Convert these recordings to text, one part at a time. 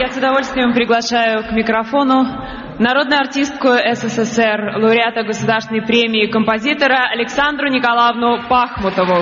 Я с удовольствием приглашаю к микрофону народную артистку СССР, лауреата Государственной премии композитора Александру Николаевну Пахмутову.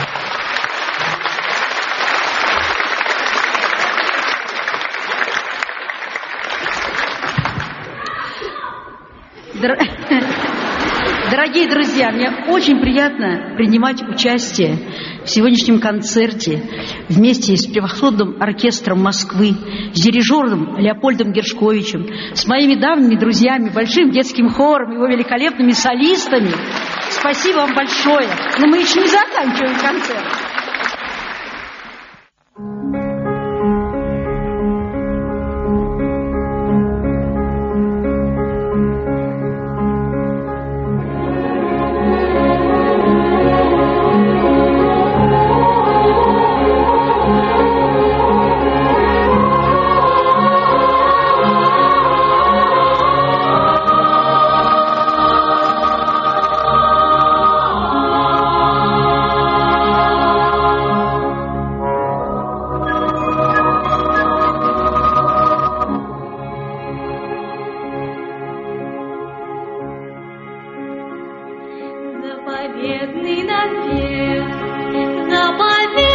Дорогие друзья, мне очень приятно принимать участие в сегодняшнем концерте вместе с превосходным оркестром Москвы, с дирижером Леопольдом Гершковичем, с моими давними друзьями, большим детским хором, его великолепными солистами. Спасибо вам большое. Но мы еще не заканчиваем концерт. Победный напев, заповедная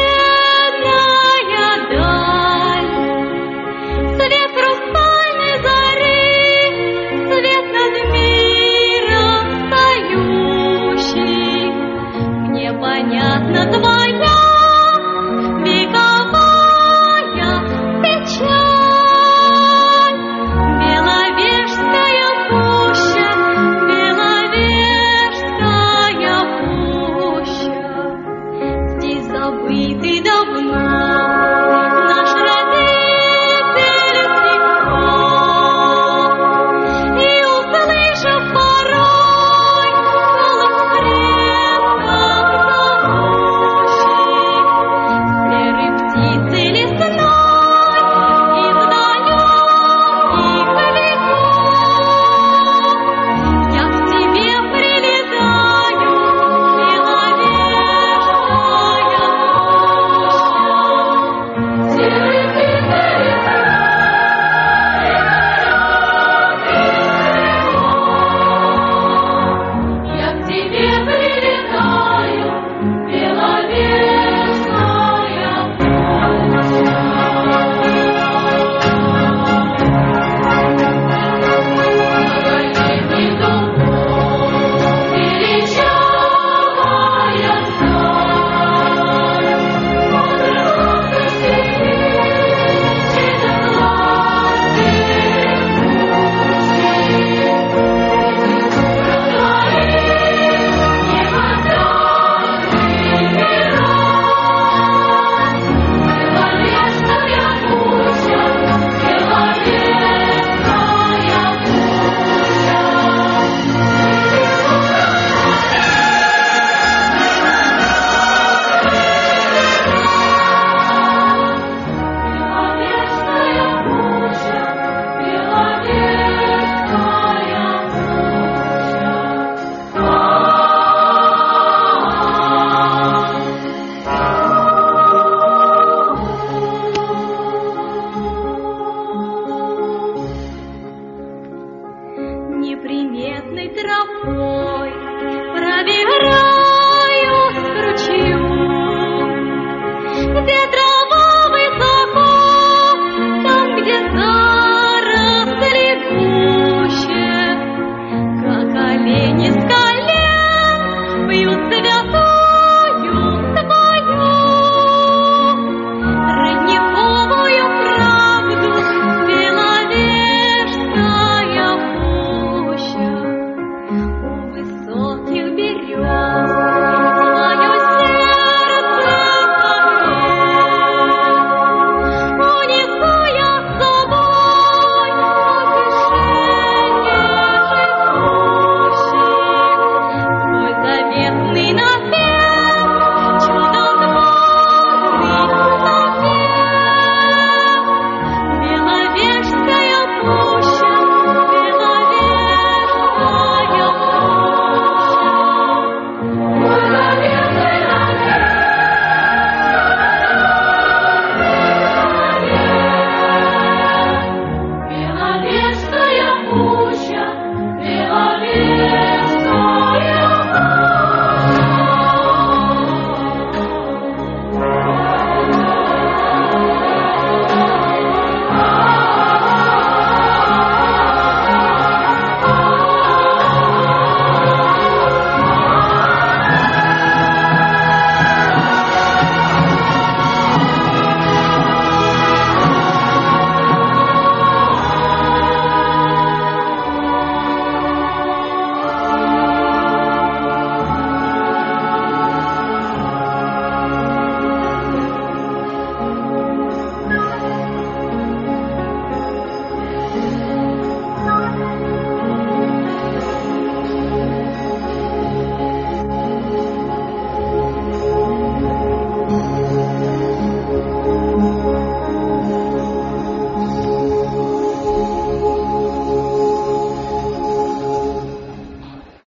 даль, свет хрустальной зари, свет над миром встающий. Мне понятна твоя вековая печаль, Беловежская пуща, Беловежская пуща, здесь забытый